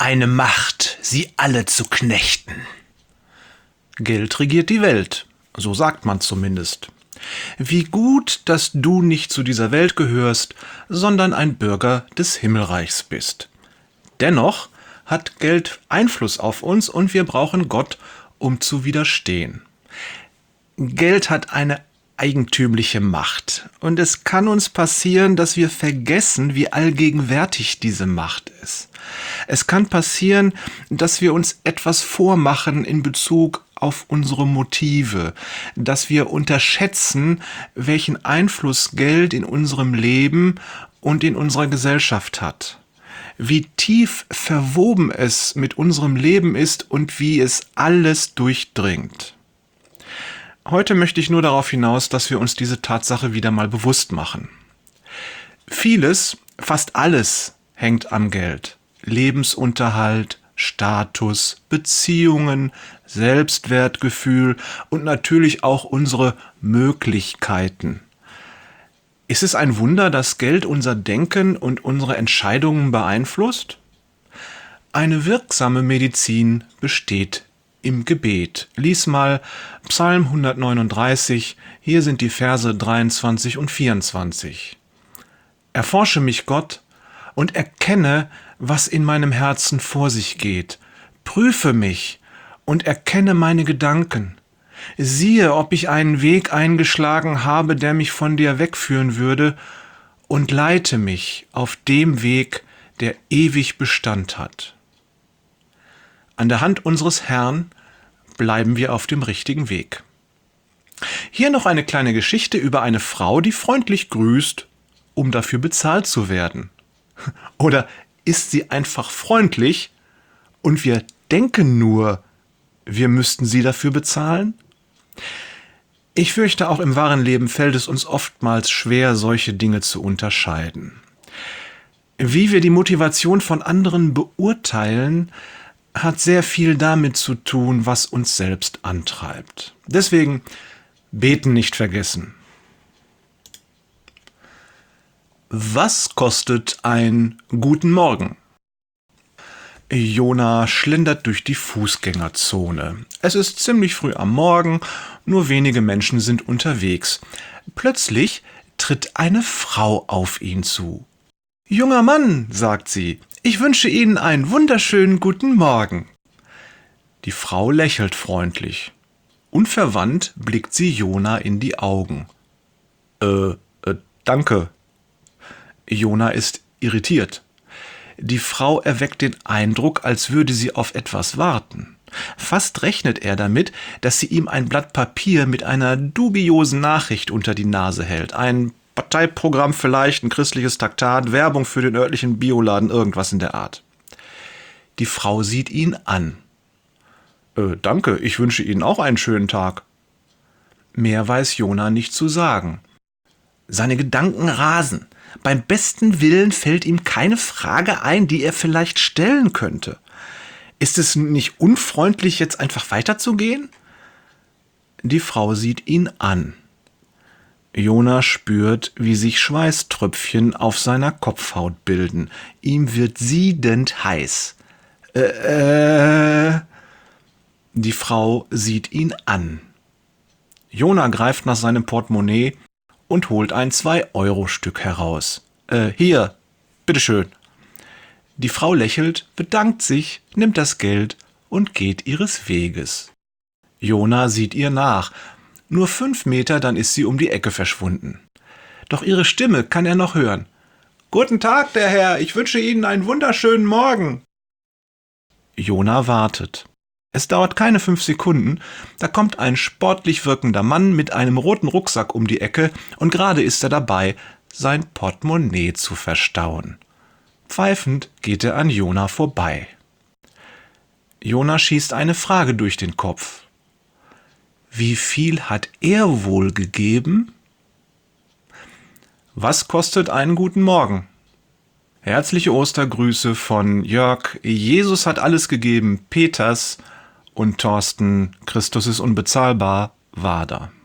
eine Macht, sie alle zu knechten. Geld regiert die Welt, so sagt man zumindest. Wie gut, dass du nicht zu dieser Welt gehörst, sondern ein Bürger des Himmelreichs bist. Dennoch hat Geld Einfluss auf uns und wir brauchen Gott, um zu widerstehen. Geld hat eine eigentümliche Macht und es kann uns passieren, dass wir vergessen, wie allgegenwärtig diese Macht ist. Es kann passieren, dass wir uns etwas vormachen in Bezug auf unsere Motive, dass wir unterschätzen, welchen Einfluss Geld in unserem Leben und in unserer Gesellschaft hat. Wie tief verwoben es mit unserem Leben ist und wie es alles durchdringt. Heute möchte ich nur darauf hinaus, dass wir uns diese Tatsache wieder mal bewusst machen. Vieles, fast alles, hängt am Geld. Lebensunterhalt, Status, Beziehungen, Selbstwertgefühl und natürlich auch unsere Möglichkeiten. Ist es ein Wunder, dass Geld unser Denken und unsere Entscheidungen beeinflusst? Eine wirksame Medizin besteht im Gebet. Lies mal Psalm 139, hier sind die Verse 23 und 24. Erforsche mich, Gott, und erkenne, was in meinem Herzen vor sich geht. Prüfe mich und erkenne meine Gedanken. Siehe, ob ich einen Weg eingeschlagen habe, der mich von dir wegführen würde, und leite mich auf dem Weg, der ewig Bestand hat. An der Hand unseres Herrn bleiben wir auf dem richtigen Weg. Hier noch eine kleine Geschichte über eine Frau, die freundlich grüßt, um dafür bezahlt zu werden. Oder ist sie einfach freundlich und wir denken nur, wir müssten sie dafür bezahlen? Ich fürchte, auch im wahren Leben fällt es uns oftmals schwer, solche Dinge zu unterscheiden. Wie wir die Motivation von anderen beurteilen, hat sehr viel damit zu tun, was uns selbst antreibt. Deswegen beten nicht vergessen. Was kostet ein Guten Morgen? Jona schlendert durch die Fußgängerzone. Es ist ziemlich früh am Morgen, nur wenige Menschen sind unterwegs. Plötzlich tritt eine Frau auf ihn zu. »Junger Mann«, sagt sie, »ich wünsche Ihnen einen wunderschönen guten Morgen.« Die Frau lächelt freundlich. Unverwandt blickt sie Jona in die Augen. Danke. Jona ist irritiert. Die Frau erweckt den Eindruck, als würde sie auf etwas warten. Fast rechnet er damit, dass sie ihm ein Blatt Papier mit einer dubiosen Nachricht unter die Nase hält. Ein Parteiprogramm vielleicht, ein christliches Traktat, Werbung für den örtlichen Bioladen, irgendwas in der Art. Die Frau sieht ihn an. Danke, ich wünsche Ihnen auch einen schönen Tag. Mehr weiß Jona nicht zu sagen. Seine Gedanken rasen. Beim besten Willen fällt ihm keine Frage ein, die er vielleicht stellen könnte. Ist es nicht unfreundlich, jetzt einfach weiterzugehen? Die Frau sieht ihn an. Jona spürt, wie sich Schweißtröpfchen auf seiner Kopfhaut bilden. Ihm wird siedend heiß. Die Frau sieht ihn an. Jona greift nach seinem Portemonnaie und holt ein 2-Euro-Stück heraus. Hier, bitteschön. Die Frau lächelt, bedankt sich, nimmt das Geld und geht ihres Weges. Jona sieht ihr nach. Nur 5 Meter, dann ist sie um die Ecke verschwunden. Doch ihre Stimme kann er noch hören. »Guten Tag, der Herr, ich wünsche Ihnen einen wunderschönen Morgen.« Jona wartet. Es dauert keine 5 Sekunden, da kommt ein sportlich wirkender Mann mit einem roten Rucksack um die Ecke und gerade ist er dabei, sein Portemonnaie zu verstauen. Pfeifend geht er an Jona vorbei. Jona schießt eine Frage durch den Kopf. Wie viel hat er wohl gegeben? Was kostet einen guten Morgen? Herzliche Ostergrüße von Jörg, Jesus hat alles gegeben, Peters und Thorsten, Christus ist unbezahlbar, Wader.